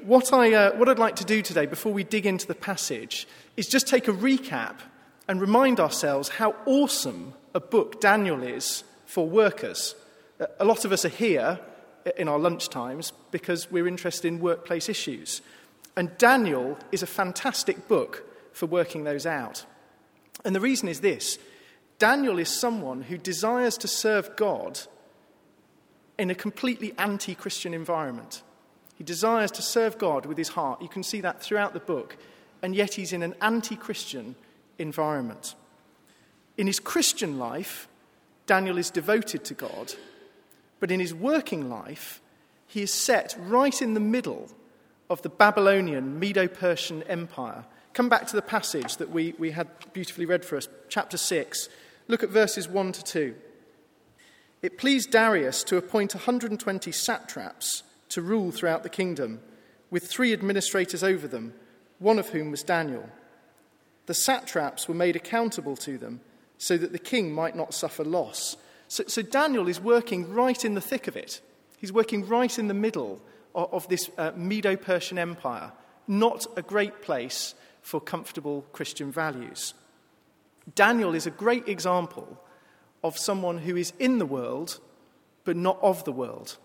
what I'd like to do today, before we dig into the passage, is just take a recap and remind ourselves how awesome a book Daniel is for workers. A lot of us are here in our lunch times because we're interested in workplace issues. And Daniel is a fantastic book for working those out. And the reason is this: Daniel is someone who desires to serve God in a completely anti-Christian environment. He desires to serve God with his heart. You can see that throughout the book. And yet he's in an anti-Christian environment. In his Christian life, Daniel is devoted to God. But in his working life, he is set right in the middle of the Babylonian Medo-Persian Empire. Come back to the passage that we had beautifully read for us, chapter 6. Look at verses 1 to 2. It pleased Darius to appoint 120 satraps to rule throughout the kingdom, with 3 administrators over them, one of whom was Daniel. The satraps were made accountable to them, so that the king might not suffer loss. So Daniel is working right in the thick of it. He's working right in the middle of this Medo-Persian Empire, not a great place for comfortable Christian values. Daniel is a great example of someone who is in the world, but not of the world.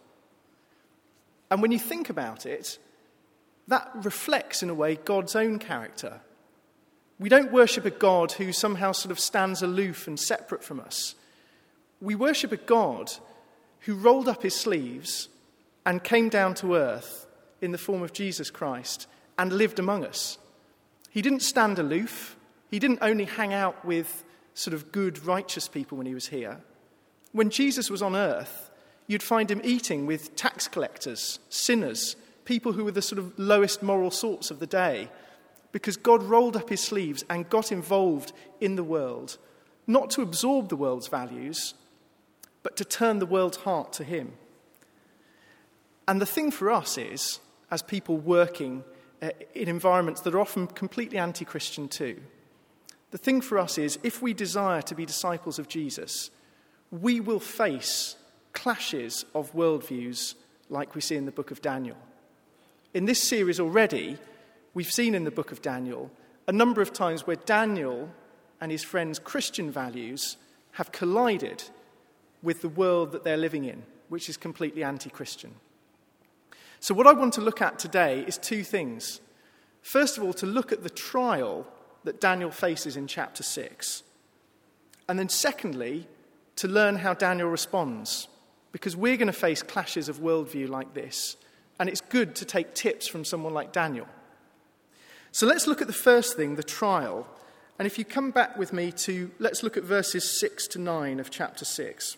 And when you think about it, that reflects, in a way, God's own character. We don't worship a God who somehow sort of stands aloof and separate from us. We worship a God who rolled up his sleeves and came down to earth in the form of Jesus Christ and lived among us. He didn't stand aloof. He didn't only hang out with sort of good, righteous people when he was here. When Jesus was on earth, you'd find him eating with tax collectors, sinners, people who were the sort of lowest moral sorts of the day, because God rolled up his sleeves and got involved in the world, not to absorb the world's values, but to turn the world's heart to him. And the thing for us is, as people working in environments that are often completely anti-Christian too, the thing for us is, if we desire to be disciples of Jesus, we will face clashes of worldviews like we see in the book of Daniel. In this series already, we've seen in the book of Daniel a number of times where Daniel and his friends' Christian values have collided with the world that they're living in, which is completely anti-Christian. So what I want to look at today is 2 things. First of all, to look at the trial that Daniel faces in chapter 6. And then secondly, to learn how Daniel responds, because we're going to face clashes of worldview like this, and it's good to take tips from someone like Daniel. So let's look at the first thing, the trial. And if you come back with me let's look at verses 6 to 9 of chapter 6.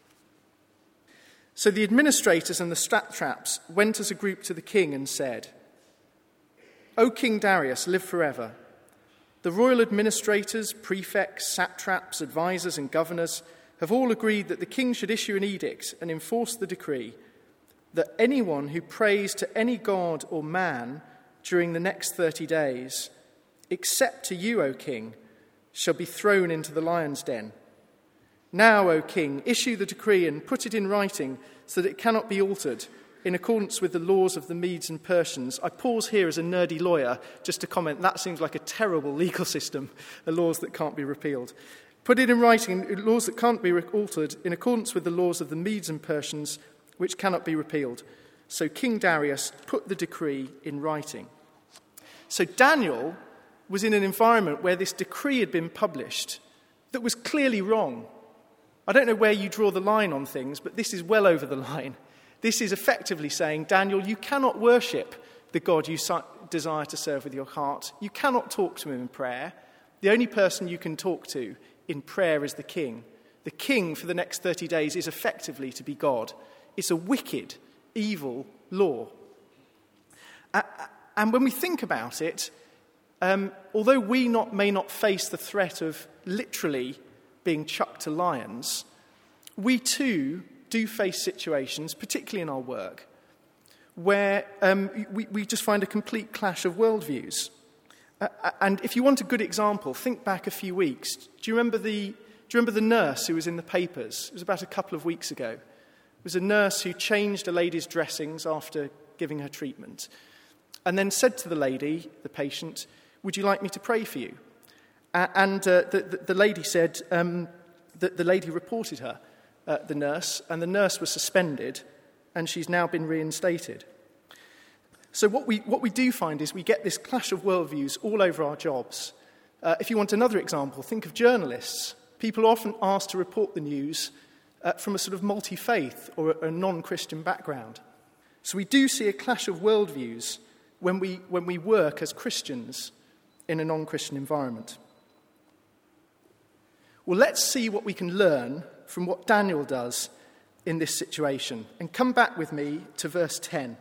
So the administrators and the satraps went as a group to the king and said, "O King Darius, live forever. The royal administrators, prefects, satraps, advisors, and governors have all agreed that the king should issue an edict and enforce the decree that anyone who prays to any god or man during the next 30 days, except to you, O king, shall be thrown into the lion's den. Now, O king, issue the decree and put it in writing so that it cannot be altered, in accordance with the laws of the Medes and Persians." I pause here as a nerdy lawyer just to comment, that seems like a terrible legal system, the laws that can't be repealed. "Put it in writing, laws that can't be altered, in accordance with the laws of the Medes and Persians, which cannot be repealed." So King Darius put the decree in writing. So Daniel was in an environment where this decree had been published that was clearly wrong. I don't know where you draw the line on things, but this is well over the line. This is effectively saying, Daniel, you cannot worship the God you desire to serve with your heart. You cannot talk to him in prayer. The only person you can talk to in prayer is the king. The king for the next 30 days is effectively to be God. It's a wicked, evil law. And when we think about it, although we may not face the threat of literally being chucked to lions, we too do face situations, particularly in our work, where we just find a complete clash of worldviews. And if you want a good example, think back a few weeks. Do you remember the nurse who was in the papers? It was about a couple of weeks ago. It was a nurse who changed a lady's dressings after giving her treatment. and then said to the lady, the patient, "Would you like me to pray for you?" And the lady said that the lady reported her, the nurse, and the nurse was suspended, and she's now been reinstated. So what we do find is we get this clash of worldviews all over our jobs. If you want another example, think of journalists. People are often asked to report the news from a sort of multi-faith or a non-Christian background. So we do see a clash of worldviews when we work as Christians in a non-Christian environment. Well, let's see what we can learn from what Daniel does in this situation. And come back with me to verse 10.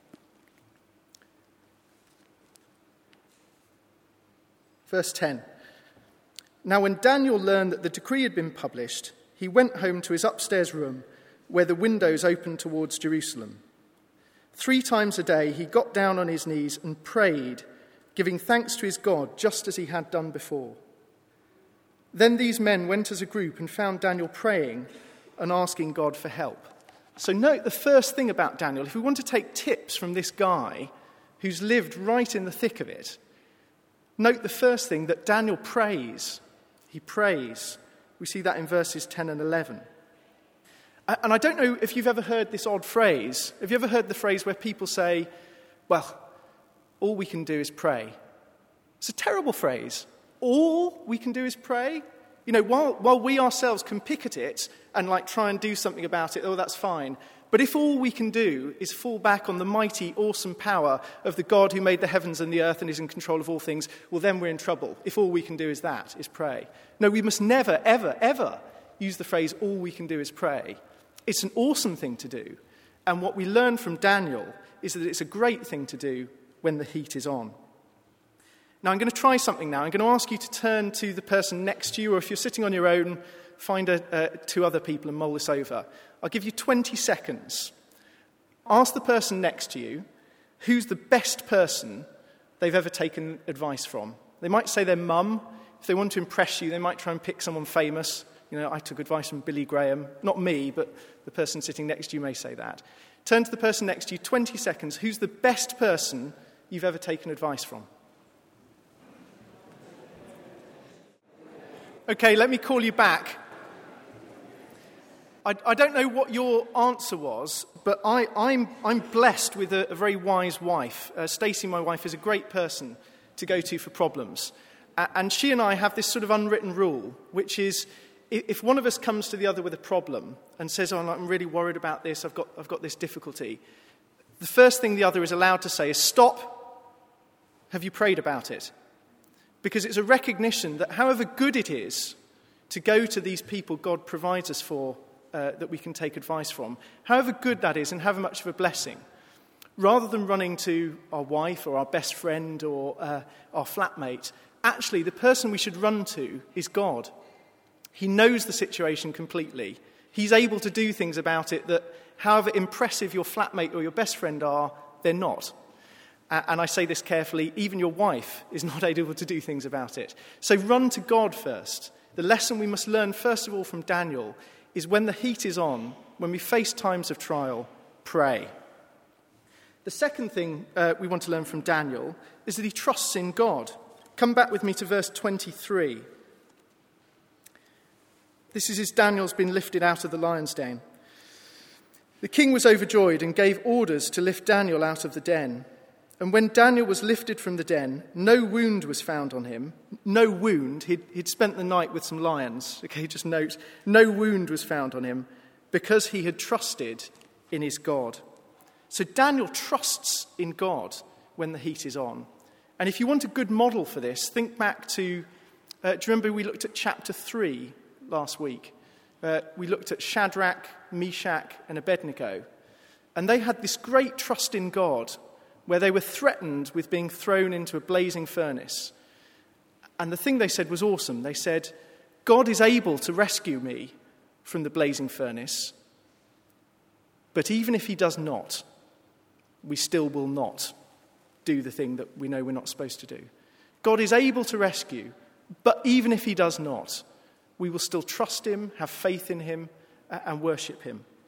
Verse 10. Now when Daniel learned that the decree had been published, he went home to his upstairs room where the windows opened towards Jerusalem. 3 times a day he got down on his knees and prayed, giving thanks to his God just as he had done before. Then these men went as a group and found Daniel praying and asking God for help. So note the first thing about Daniel. If we want to take tips from this guy who's lived right in the thick of it, note the first thing, that Daniel prays. He prays. We see that in verses 10 and 11. And I don't know if you've ever heard this odd phrase. Have you ever heard the phrase where people say, well, all we can do is pray? It's a terrible phrase. All we can do is pray? You know, while we ourselves can pick at it and try and do something about it, that's fine. But if all we can do is fall back on the mighty, awesome power of the God who made the heavens and the earth and is in control of all things, well, then we're in trouble. If all we can do is pray. No, we must never, ever, ever use the phrase, all we can do is pray. It's an awesome thing to do. And what we learn from Daniel is that it's a great thing to do when the heat is on. Now, I'm going to try something now. I'm going to ask you to turn to the person next to you, or if you're sitting on your own, find 2 other people and mull this over. I'll give you 20 seconds. Ask the person next to you who's the best person they've ever taken advice from. They might say their mum. If they want to impress you, they might try and pick someone famous. You know, I took advice from Billy Graham. Not me, but the person sitting next to you may say that. Turn to the person next to you, 20 seconds. Who's the best person you've ever taken advice from? Okay, let me call you back. I don't know what your answer was, but I'm blessed with a very wise wife. Stacey, my wife, is a great person to go to for problems. And she and I have this sort of unwritten rule, which is if one of us comes to the other with a problem and says, I'm really worried about this, I've got this difficulty, the first thing the other is allowed to say is, stop, have you prayed about it? Because it's a recognition that however good it is to go to these people God provides us for, that we can take advice from, however good that is and however much of a blessing, rather than running to our wife or our best friend or our flatmate, actually the person we should run to is God. He knows the situation completely. He's able to do things about it that, however impressive your flatmate or your best friend are, they're not. And I say this carefully, even your wife is not able to do things about it. So run to God first. The lesson we must learn, first of all, from Daniel is when the heat is on, when we face times of trial, pray. The second thing we want to learn from Daniel is that he trusts in God. Come back with me to verse 23. This is as Daniel's been lifted out of the lion's den. The king was overjoyed and gave orders to lift Daniel out of the den. And when Daniel was lifted from the den, no wound was found on him. No wound. He'd spent the night with some lions. Okay, just note, no wound was found on him because he had trusted in his God. So Daniel trusts in God when the heat is on. And if you want a good model for this, think back to, do you remember we looked at chapter 3 last week? We looked at Shadrach, Meshach, and Abednego. And they had this great trust in God where they were threatened with being thrown into a blazing furnace. And the thing they said was awesome. They said, God is able to rescue me from the blazing furnace, but even if he does not, we still will not do the thing that we know we're not supposed to do. God is able to rescue, but even if he does not, we will still trust him, have faith in him, and worship him.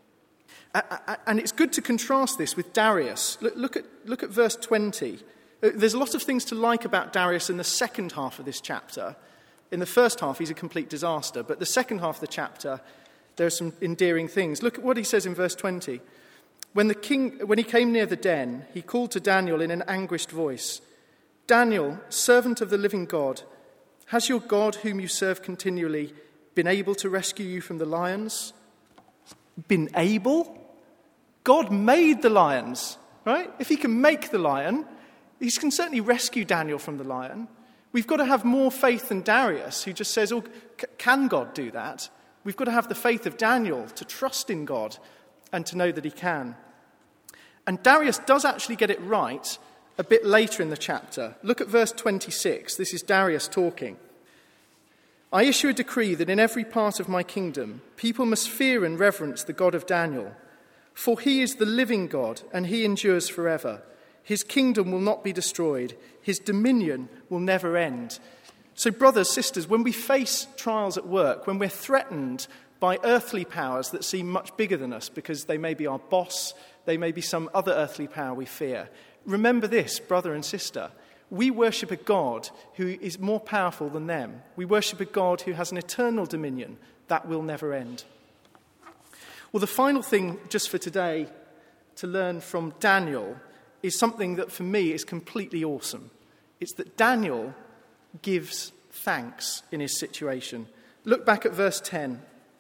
And it's good to contrast this with Darius. Look at verse 20. There's a lot of things to like about Darius in the second half of this chapter. In the first half, he's a complete disaster. But the second half of the chapter, there are some endearing things. Look at what he says in verse 20. When he came near the den, he called to Daniel in an anguished voice, "Daniel, servant of the living God, has your God, whom you serve continually, been able to rescue you from the lions?" Been able? God made the lions, right? If he can make the lion, he can certainly rescue Daniel from the lion. We've got to have more faith than Darius, who just says, can God do that? We've got to have the faith of Daniel to trust in God and to know that he can. And Darius does actually get it right a bit later in the chapter. Look at verse 26. This is Darius talking. "I issue a decree that in every part of my kingdom, people must fear and reverence the God of Daniel. For he is the living God, and he endures forever. His kingdom will not be destroyed. His dominion will never end." So brothers, sisters, when we face trials at work, when we're threatened by earthly powers that seem much bigger than us because they may be our boss, they may be some other earthly power we fear, remember this, brother and sister. We worship a God who is more powerful than them. We worship a God who has an eternal dominion that will never end. Well, the final thing just for today to learn from Daniel is something that for me is completely awesome. It's that Daniel gives thanks in his situation. Look back at verse 10.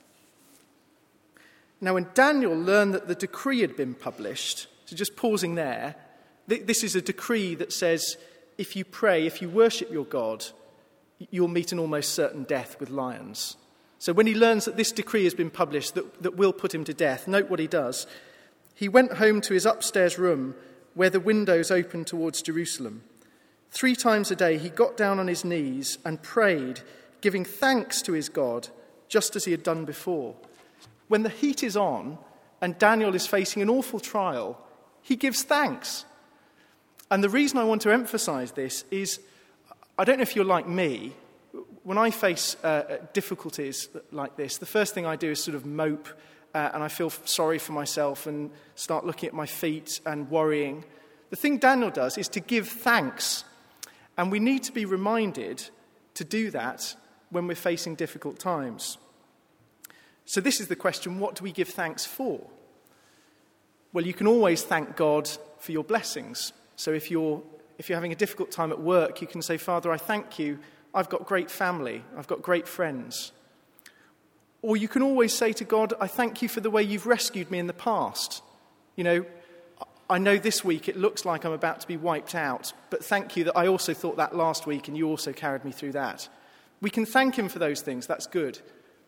"Now when Daniel learned that the decree had been published," so just pausing there, this is a decree that says if you pray, if you worship your God, you'll meet an almost certain death with lions. So when he learns that this decree has been published that will put him to death, note what he does. "He went home to his upstairs room where the windows opened towards Jerusalem. 3 times a day he got down on his knees and prayed, giving thanks to his God, just as he had done before." When the heat is on and Daniel is facing an awful trial, he gives thanks. And the reason I want to emphasize this is, I don't know if you're like me, when I face difficulties like this, the first thing I do is sort of mope and I feel sorry for myself and start looking at my feet and worrying. The thing Daniel does is to give thanks. And we need to be reminded to do that when we're facing difficult times. So this is the question, what do we give thanks for? Well, you can always thank God for your blessings. So if you're having a difficult time at work, you can say, "Father, I thank you. I've got great family. I've got great friends." Or you can always say to God, "I thank you for the way you've rescued me in the past. I know this week it looks like I'm about to be wiped out, but thank you that I also thought that last week and you also carried me through that." We can thank him for those things. That's good.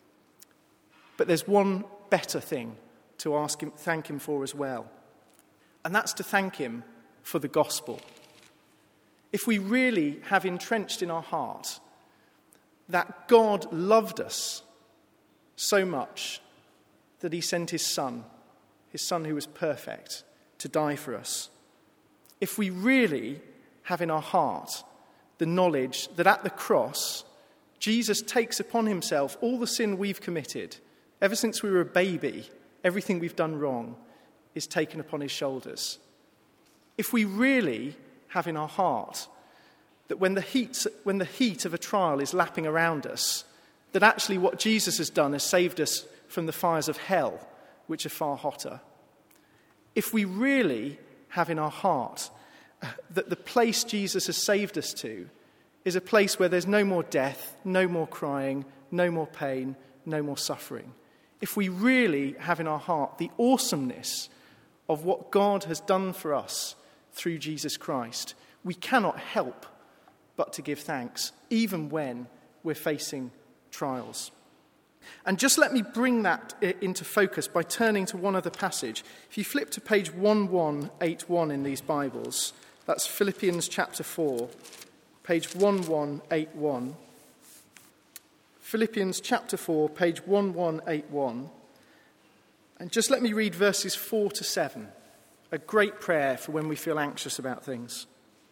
But there's one better thing to thank him for as well. And that's to thank him for the gospel. If we really have entrenched in our heart that God loved us so much that he sent his son who was perfect, to die for us. If we really have in our heart the knowledge that at the cross, Jesus takes upon himself all the sin we've committed, ever since we were a baby, everything we've done wrong is taken upon his shoulders. If we really have in our heart that when the heat of a trial is lapping around us, that actually what Jesus has done is saved us from the fires of hell, which are far hotter. If we really have in our heart that the place Jesus has saved us to is a place where there's no more death, no more crying, no more pain, no more suffering. If we really have in our heart the awesomeness of what God has done for us through Jesus Christ, we cannot help but to give thanks, even when we're facing trials. And just let me bring that into focus by turning to one other passage. If you flip to page 1181 in these Bibles, that's Philippians chapter 4, page 1181. Philippians chapter 4, page 1181. And just let me read verses 4 to 7, a great prayer for when we feel anxious about things.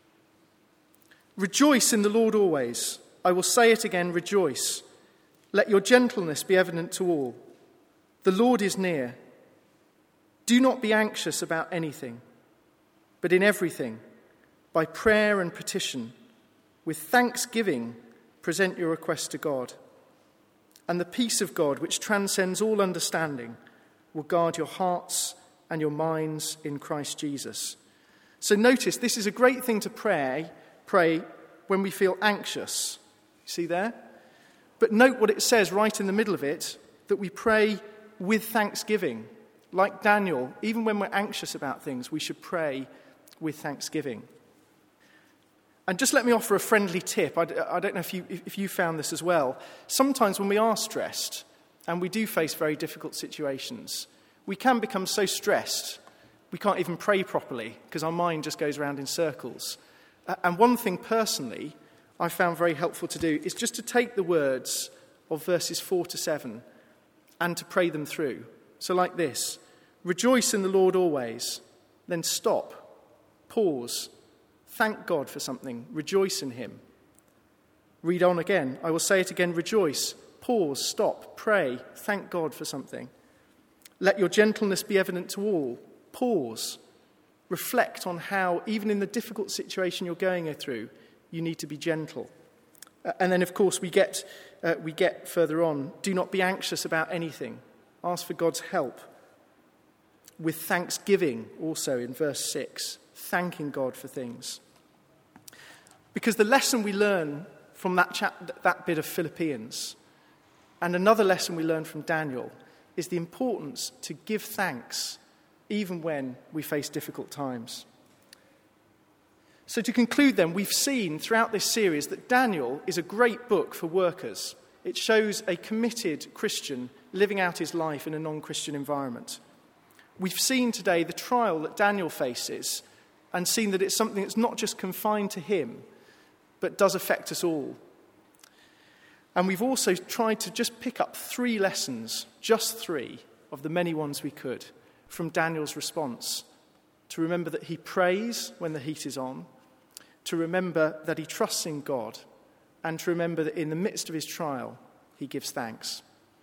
"Rejoice in the Lord always. I will say it again, rejoice. Let your gentleness be evident to all. The Lord is near. Do not be anxious about anything, but in everything, by prayer and petition, with thanksgiving, present your requests to God. And the peace of God, which transcends all understanding, will guard your hearts and your minds in Christ Jesus. So notice, this is a great thing to pray when we feel anxious. You see there? But note what it says right in the middle of it, that we pray with thanksgiving. Like Daniel, even when we're anxious about things, we should pray with thanksgiving. And just let me offer a friendly tip. I don't know if you found this as well. Sometimes when we are stressed, and we do face very difficult situations, we can become so stressed we can't even pray properly because our mind just goes around in circles. And one thing personally I found very helpful to do is just to take the words of verses 4 to 7 and to pray them through. So like this: rejoice in the Lord always. Then stop, pause, thank God for something, rejoice in him. Read on again. I will say it again: rejoice, pause, stop, pray, thank God for something. Let your gentleness be evident to all. Pause, reflect on how, even in the difficult situation you're going through, you need to be gentle. And then, of course, we get further on. Do not be anxious about anything. Ask for God's help. With thanksgiving, also in verse 6, thanking God for things. Because the lesson we learn from that bit of Philippians, and another lesson we learn from Daniel, is the importance to give thanks even when we face difficult times. So to conclude then, we've seen throughout this series that Daniel is a great book for workers. It shows a committed Christian living out his life in a non-Christian environment. We've seen today the trial that Daniel faces and seen that it's something that's not just confined to him, but does affect us all. And we've also tried to just pick up 3 lessons, just 3 of the many ones we could, from Daniel's response. To remember that he prays when the heat is on, to remember that he trusts in God, and to remember that in the midst of his trial, he gives thanks.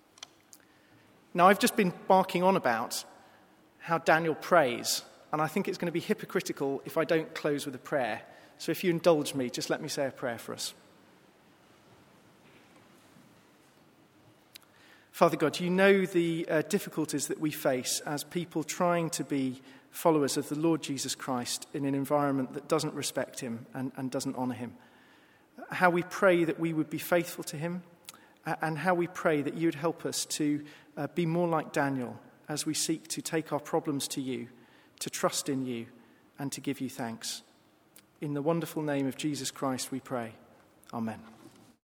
Now, I've just been barking on about how Daniel prays, and I think it's going to be hypocritical if I don't close with a prayer. So if you indulge me, just let me say a prayer for us. Father God, you know the difficulties that we face as people trying to be followers of the Lord Jesus Christ in an environment that doesn't respect him and doesn't honour him. How we pray that we would be faithful to him, and how we pray that you would help us to be more like Daniel as we seek to take our problems to you, to trust in you, and to give you thanks. In the wonderful name of Jesus Christ we pray. Amen.